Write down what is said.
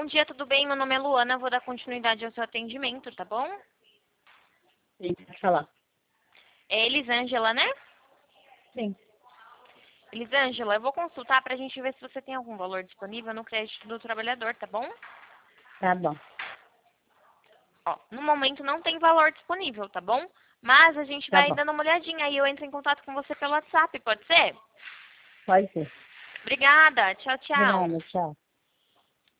Bom dia, tudo bem? Meu nome é Luana, vou dar continuidade ao seu atendimento, tá bom? Sim, pode falar. É Elisângela, né? Sim. Elisângela, eu vou consultar pra gente ver se você tem algum valor disponível no crédito do trabalhador, tá bom? Tá bom. Ó, no momento não tem valor disponível, tá bom? Mas a gente Tá vai bom. dando uma olhadinha aí, eu entro em contato com você pelo WhatsApp, pode ser? Pode ser. Obrigada, tchau, De tchau. nada, tchau.